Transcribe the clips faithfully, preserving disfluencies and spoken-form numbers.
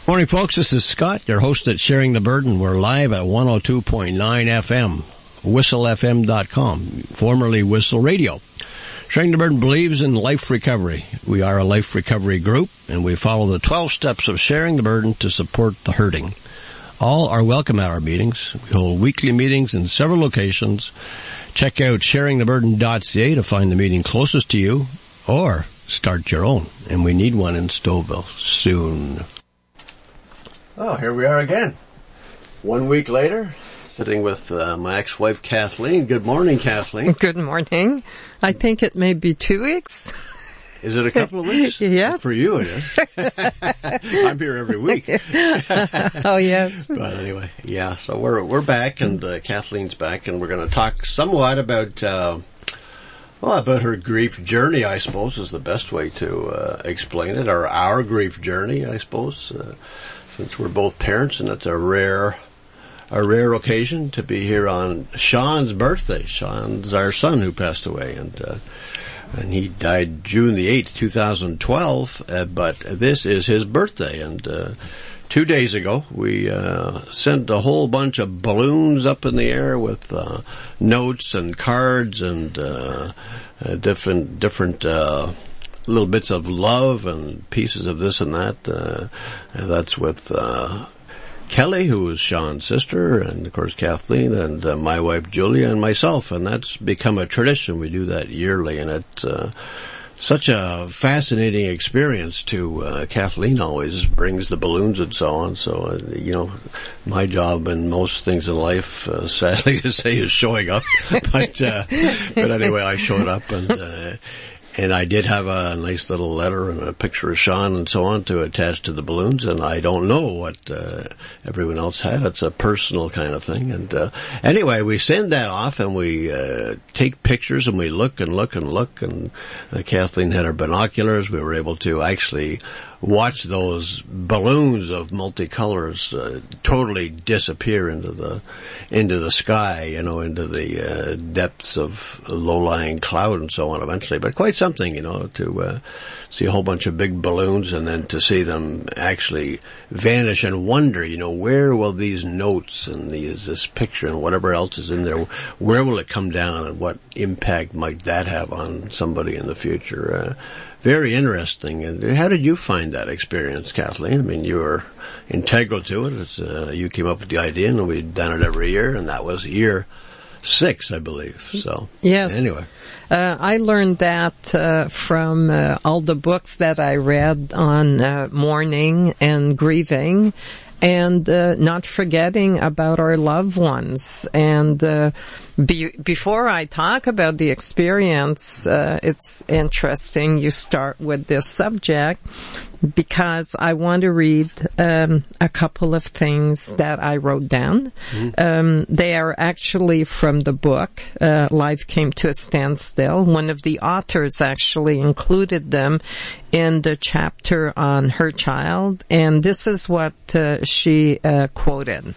Morning, folks. This is Scott, your host at Sharing the Burden. We're live at one oh two point nine F M, whistle f m dot com, formerly Whistle Radio. Sharing the Burden believes in life recovery. We are a life recovery group, and we follow the twelve steps of sharing the burden to support the hurting. All are welcome at our meetings. We hold weekly meetings in several locations. Check out sharing the burden dot c a to find the meeting closest to you, or start your own. And we need one in Stouffville soon. Oh, here we are again. One week later, sitting with uh, my ex-wife, Kathleen. Good morning, Kathleen. Good morning. I think it may be two weeks. Is it a couple of weeks? Yes. For you, it is. I'm here every week. Oh, yes. But anyway, yeah, so we're we're back, and uh, Kathleen's back, and we're going to talk somewhat about, uh, well, about her grief journey, I suppose, is the best way to uh, explain it, or our grief journey, I suppose. Uh, Since we're both parents, and it's a rare, a rare occasion to be here on Sean's birthday. Sean's our son who passed away, and uh, and he died June the eighth, two thousand twelve. Uh, but this is his birthday, and uh, two days ago we uh, sent a whole bunch of balloons up in the air with uh, notes and cards and uh, uh, different different. Uh, little bits of love and pieces of this and that. Uh, and that's with uh, Kelly, who is Sean's sister, and of course Kathleen, and uh, my wife Julia, and myself. And that's become a tradition. We do that yearly, and it's uh, such a fascinating experience to uh, Kathleen. Always brings the balloons and so on. So uh, you know, my job and most things in life, uh, sadly to say, is showing up. but uh, but anyway, I showed up, and. Uh, And I did have a nice little letter and a picture of Sean and so on to attach to the balloons, and I don't know what uh, everyone else had. It's a personal kind of thing. And uh, anyway, we send that off, and we uh, take pictures, and we look and look and look. And uh, Kathleen had her binoculars. We were able to actually watch those balloons of multicolors uh, totally disappear into the into the sky, you know, into the uh, depths of low-lying cloud and so on eventually. But quite something, you know, to uh, see a whole bunch of big balloons and then to see them actually vanish and wonder, you know, where will these notes and these, this picture and whatever else is in there, where will it come down, and what impact might that have on somebody in the future? Uh, Very interesting. And how did you find that experience, Kathleen? I mean, you were integral to it. It's, uh, you came up with the idea, and we've done it every year, and that was year six, I believe. So, yes. Anyway. Uh, I learned that uh, from uh, all the books that I read on uh, mourning and grieving, and uh, not forgetting about our loved ones. And uh, be, before I talk about the experience, uh, it's interesting you start with this subject, because I want to read um, a couple of things that I wrote down. Mm-hmm. Um, they are actually from the book, uh, Life Came to a Standstill. One of the authors actually included them in the chapter on her child, and this is what uh, she uh, quoted.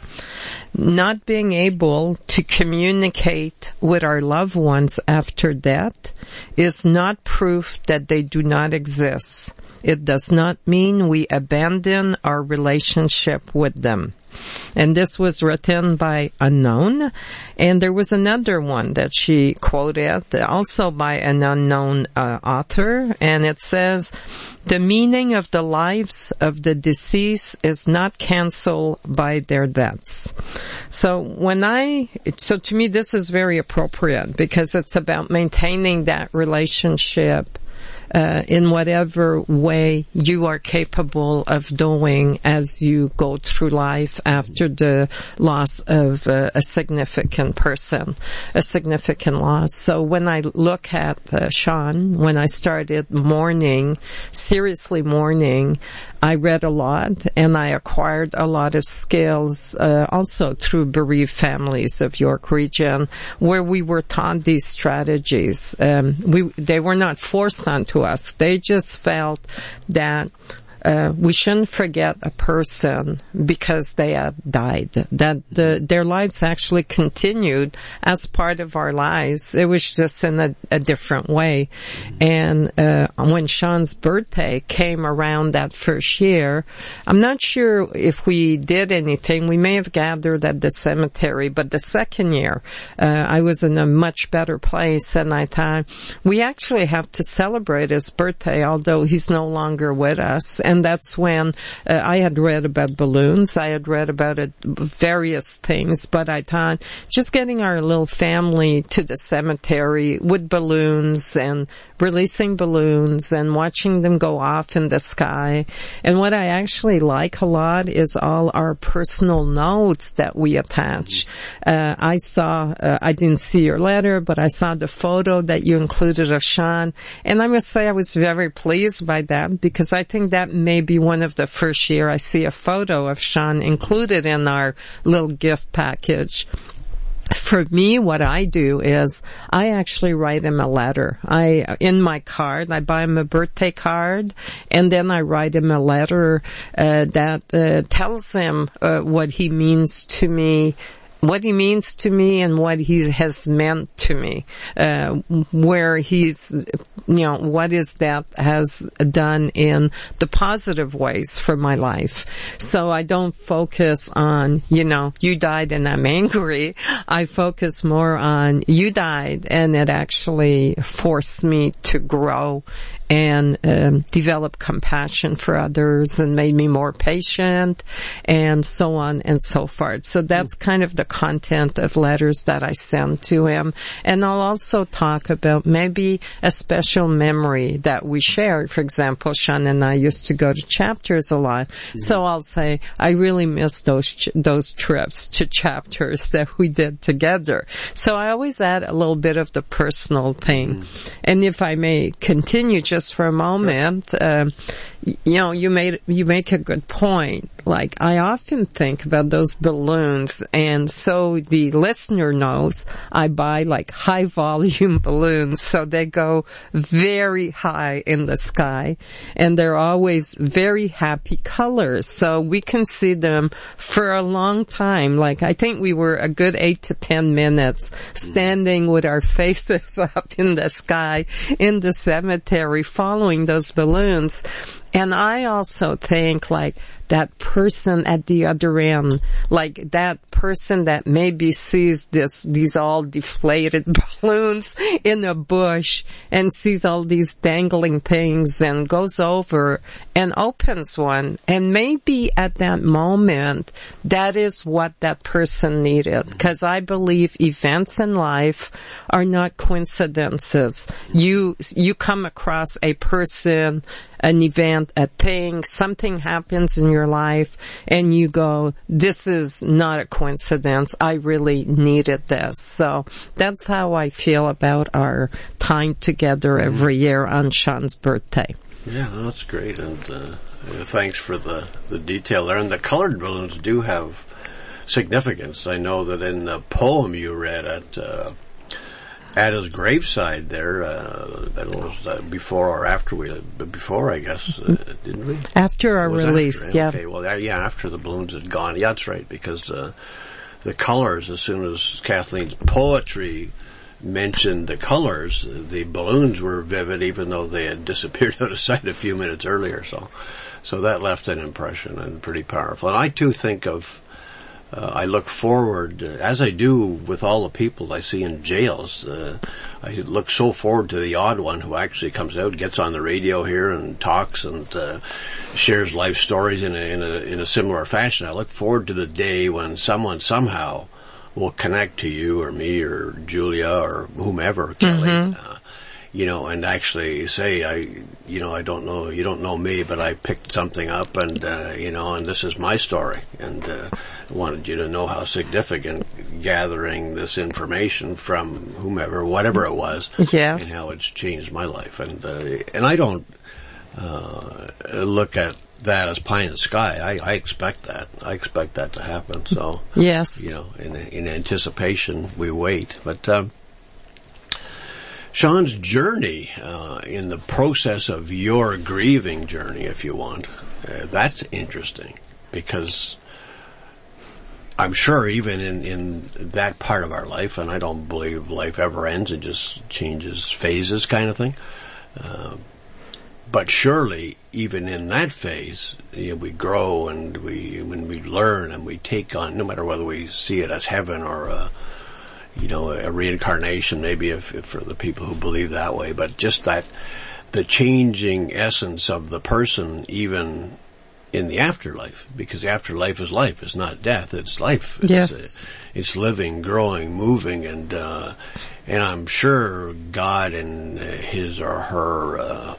Not being able to communicate with our loved ones after death is not proof that they do not exist. It does not mean we abandon our relationship with them. And this was written by Unknown. And there was another one that she quoted, also by an unknown uh, author. And it says, the meaning of the lives of the deceased is not canceled by their deaths. So when I, so to me this is very appropriate, because it's about maintaining that relationship Uh, in whatever way you are capable of doing as you go through life after the loss of uh, a significant person, a significant loss. So when I look at uh, Sean, when I started mourning, seriously mourning, I read a lot, and I acquired a lot of skills uh, also through bereaved families of York Region, where we were taught these strategies. Um, we they were not forced onto us. They just felt that uh, we shouldn't forget a person because they have died. That the, their lives actually continued as part of our lives. It was just in a, a different way. And uh, when Sean's birthday came around that first year, I'm not sure if we did anything. We may have gathered at the cemetery, but the second year, uh, I was in a much better place, and I thought we actually have to celebrate his birthday, although he's no longer with us. And that's when uh, I had read about balloons. I had read about it, various things, but I thought just getting our little family to the cemetery with balloons and releasing balloons and watching them go off in the sky. And what I actually like a lot is all our personal notes that we attach. Uh, I saw, uh, I didn't see your letter, but I saw the photo that you included of Sean. And I must say I was very pleased by that, because I think that may be one of the first year I see a photo of Sean included in our little gift package. For me, what I do is I actually write him a letter. I, in my card, I buy him a birthday card, and then I write him a letter uh, that uh, tells him uh, what he means to me, what he means to me and what he has meant to me, uh, where he's, you know, what is that has done in the positive ways for my life. So I don't focus on, you know, you died and I'm angry. I focus more on you died and it actually forced me to grow and um, develop compassion for others and made me more patient and so on and so forth. So that's kind of the content of letters that I send to him. And I'll also talk about maybe a special memory that we shared. For example, Sean and I used to go to Chapters a lot. Mm-hmm. So I'll say, I really miss those ch- those trips to Chapters that we did together. So I always add a little bit of the personal thing. Mm-hmm. And if I may continue just for a moment, uh, you know, you made, you make a good point. Like, I often think about those balloons, and so the listener knows I buy like high volume balloons, so they go very high in the sky, and they're always very happy colors, so we can see them for a long time. Like, I think we were a good eight to ten minutes standing with our faces up in the sky in the cemetery following those balloons. And I also think, like, that person at the other end, like that person that maybe sees this, these all deflated balloons in a bush and sees all these dangling things and goes over and opens one. And maybe at that moment, that is what that person needed. Because I believe events in life are not coincidences. You, you come across a person, an event, a thing, something happens in your life, and you go, this is not a coincidence. I really needed this. So that's how I feel about our time together every year on Sean's birthday. Yeah, that's great. And uh, thanks for the, the detail there. And the colored balloons do have significance. I know that in the poem you read at uh, at his graveside there, uh, that was uh, before or after we, before I guess, uh, didn't we? After our release, after, yeah. Okay, well, yeah, after the balloons had gone. Yeah, that's right, because uh, the colors, as soon as Kathleen's poetry mentioned the colors, the balloons were vivid, even though they had disappeared out of sight a few minutes earlier. So, so that left an impression and pretty powerful. And I too think of. Uh, I look forward, uh, as I do with all the people I see in jails, uh, I look so forward to the odd one who actually comes out, gets on the radio here and talks and uh, shares life stories in a, in a in a similar fashion. I look forward to the day when someone somehow will connect to you or me or Julia or whomever, Kelly, mm-hmm. uh, you know, and actually say, I, you know, I don't know, you don't know me, but I picked something up and, uh, you know, and this is my story. And, uh, I wanted you to know how significant gathering this information from whomever, whatever it was, yes. and how it's changed my life. And, uh, and I don't, uh, look at that as pie in the sky. I, I expect that. I expect that to happen. So, yes. You know, in, in anticipation, we wait. But, um, Sean's journey, uh, in the process of your grieving journey, if you want, uh, that's interesting, because I'm sure even in, in that part of our life, and I don't believe life ever ends, it just changes phases kind of thing. Uh, but surely even in that phase, you know, we grow and we, when we learn and we take on, no matter whether we see it as heaven or, uh, you know, a reincarnation, maybe if, if for the people who believe that way, but just that, the changing essence of the person, even in the afterlife, because the afterlife is life. It's not death. It's life. It's, yes. Uh, it's living, growing, moving, and uh, and I'm sure God in His or her uh,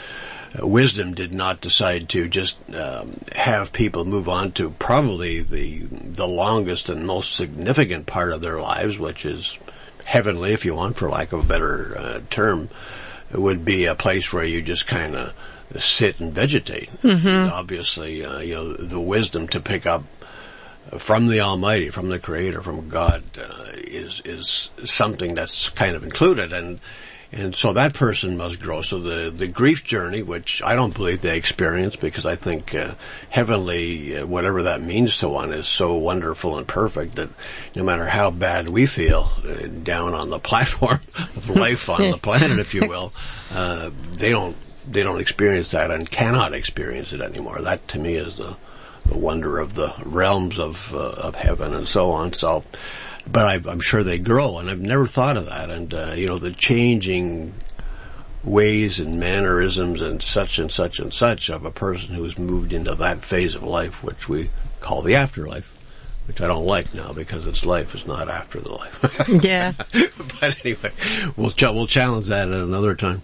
wisdom did not decide to just um, have people move on to probably the the longest and most significant part of their lives, which is heavenly, if you want, for lack of a better uh, term. It would be a place where you just kind of sit and vegetate. Mm-hmm. Obviously, uh, you know, the wisdom to pick up from the Almighty, from the Creator, from God, uh, is is something that's kind of included, and and so that person must grow. So the the grief journey, which I don't believe they experience, because I think uh, heavenly, uh, whatever that means to one, is so wonderful and perfect that no matter how bad we feel uh, down on the platform of life on the planet, if you will, uh, they don't. They don't experience that and cannot experience it anymore. That, to me, is the, the wonder of the realms of uh, of heaven and so on. So, but I, I'm sure they grow, and I've never thought of that. And uh, you know, the changing ways and mannerisms and such and such and such of a person who has moved into that phase of life, which we call the afterlife, which I don't like now because it's life, it's not after the life. Yeah. But anyway, we'll ch- we'll challenge that at another time.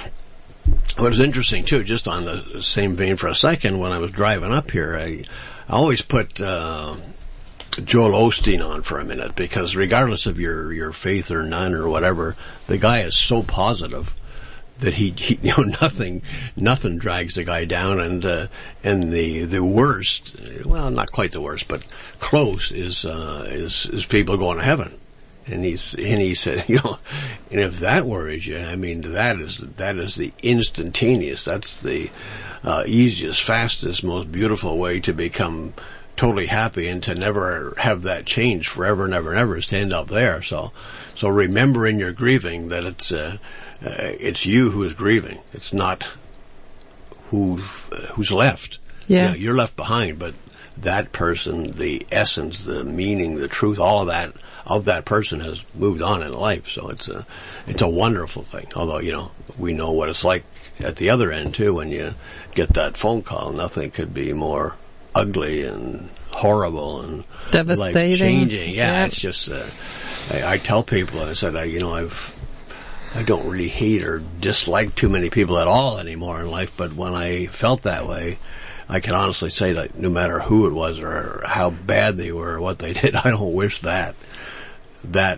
What was interesting too, just on the same vein for a second, when I was driving up here, I, I always put uh, Joel Osteen on for a minute, because regardless of your, your faith or none or whatever, the guy is so positive that he, he you know, nothing nothing drags the guy down, and uh, and the the worst, well, not quite the worst, but close, is uh, is is people going to heaven. And he's, and he said, you know, and if that worries you, I mean, that is, that is the instantaneous, that's the, uh, easiest, fastest, most beautiful way to become totally happy and to never have that change forever and ever and ever, stand up there. So, so remember in your grieving that it's, uh, uh it's you who is grieving. It's not who, uh, who's left. Yeah. You know, you're left behind, but that person, the essence, the meaning, the truth, all of that, of that person has moved on in life. So it's a, it's a wonderful thing. Although, you know, we know what it's like at the other end too, when you get that phone call. Nothing could be more ugly and horrible and devastating. Life-changing. Yeah, yeah, it's just, uh, I, I tell people, I said, I, you know, I've, I don't really hate or dislike too many people at all anymore in life, but when I felt that way, I can honestly say that no matter who it was or how bad they were or what they did, I don't wish that. That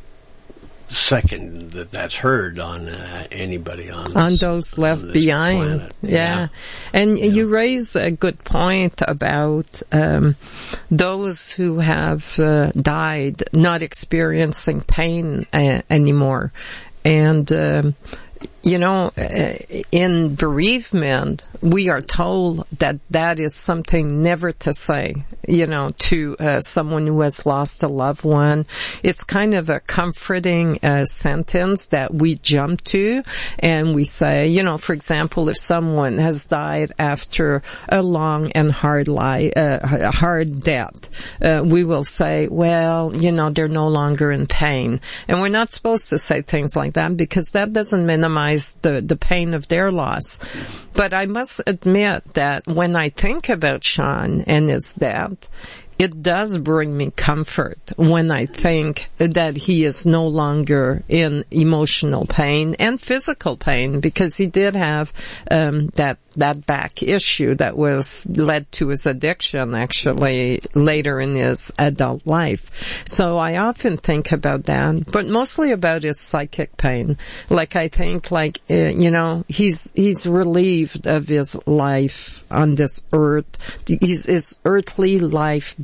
second that that's heard on uh, anybody on on this, those left on behind. Yeah. yeah. And yeah. you raise a good point about um, those who have uh, died not experiencing pain uh, anymore. And um, you know, in bereavement, we are told that that is something never to say, you know, to uh, someone who has lost a loved one. It's kind of a comforting uh, sentence that we jump to, and we say, you know, for example, if someone has died after a long and hard life, uh, hard death, uh, we will say, well, you know, they're no longer in pain. And we're not supposed to say things like that, because that doesn't minimize the, the pain of their loss. But I must admit that when I think about Sean and his death, it does bring me comfort when I think that he is no longer in emotional pain and physical pain, because he did have um that that back issue that was led to his addiction actually later in his adult life. So I often think about that, but mostly about his psychic pain. Like I think like, uh, you know, he's, he's relieved of his life on this earth. His, his earthly life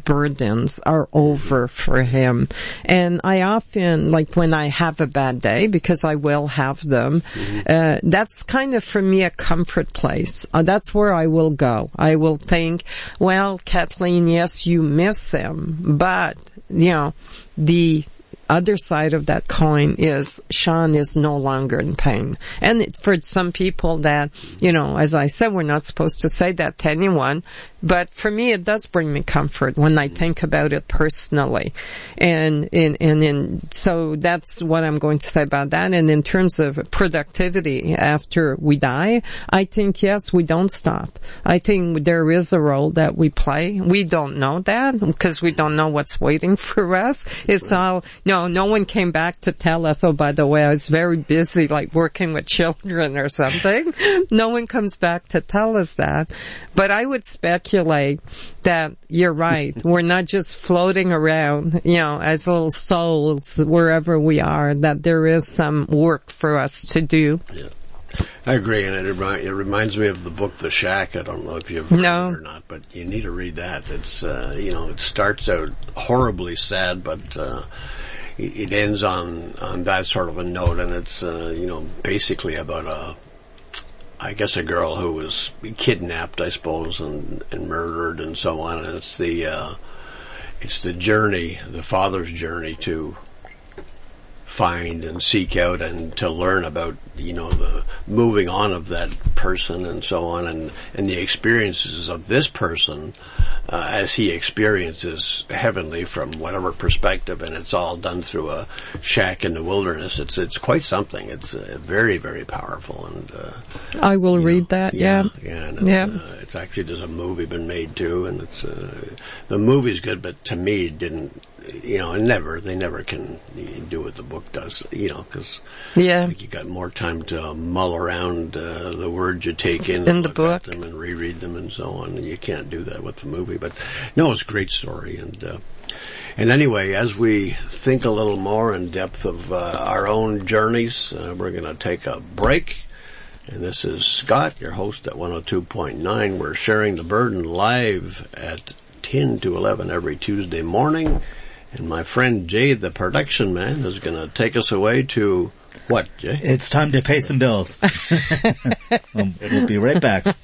burdens are over for him. And I often, like when I have a bad day, because I will have them, mm-hmm. uh, that's kind of for me a comfort place. Uh, that's where I will go. I will think, well, Kathleen, yes, you miss him, but, you know, the other side of that coin is Sean is no longer in pain. And for some people that, you know, as I said, we're not supposed to say that to anyone, but for me it does bring me comfort when I think about it personally. And, and, and, and so that's what I'm going to say about that. And in terms of productivity after we die, I think, yes, we don't stop. I think there is a role that we play. We don't know that because we don't know what's waiting for us. It's all, no, no one came back to tell us, oh, by the way, I was very busy, like working with children or something. No one comes back to tell us that. But I would speculate that you're right. We're not just floating around, you know, as little souls wherever we are, that there is some work for us to do. Yeah. I agree, and it, remi- it reminds me of the book The Shack. I don't know if you've read no. it or not, but you need to read that. It's, uh, you know, it starts out horribly sad, but, uh, it ends on, on that sort of a note, and it's, uh, you know, basically about a, I guess a girl who was kidnapped, I suppose, and, and murdered and so on, and it's the, uh, it's the journey, the father's journey to find and seek out and to learn about, you know, the moving on of that person and so on, and, and the experiences of this person, uh, as he experiences heavenly from whatever perspective, and it's all done through a shack in the wilderness. It's, it's quite something. It's uh, very, very powerful, and, uh, I will read know, that, yeah. Yeah, yeah, and it's, yeah. Uh, it's actually, there's a movie been made too, and it's, uh, the movie's good, but to me it didn't, you know, and never, they never can do what the book does, you know, because yeah. you got more time to mull around uh, the words you take in, in and the look book, at them and reread them and so on. And you can't do that with the movie. But no, it's a great story. And uh, and anyway, as we think a little more in depth of uh, our own journeys, uh, we're going to take a break. And this is Scott, your host at one oh two point nine. We're sharing the burden live at ten to eleven every Tuesday morning. And my friend Jay, the production man, is going to take us away to what, Jay? It's time to pay some bills. We'll be right back.